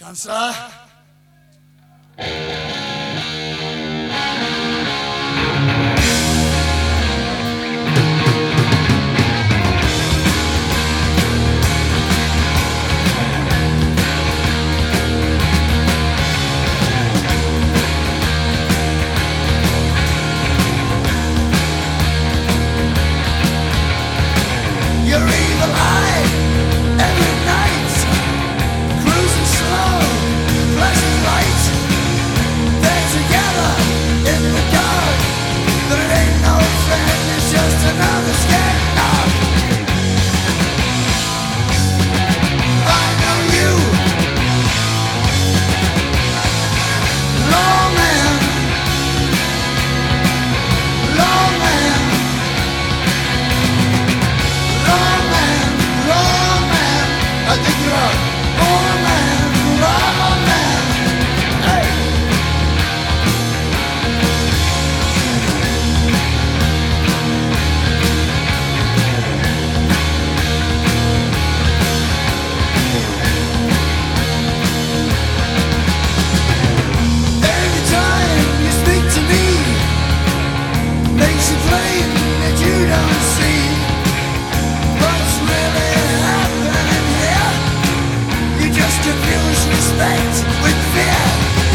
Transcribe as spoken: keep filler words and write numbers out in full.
Cancer. Your evil eye every night, cruising slow, flashing lights. They're together in the dark, but it ain't no friend, it's just another scared dog. I know you, lawman, lawman. Lawman, lawman, I think you're a lawman, lawman. Hey. Every time you speak to me, makes it plain that you don't see what's really happening here. You just confuse respect with fear.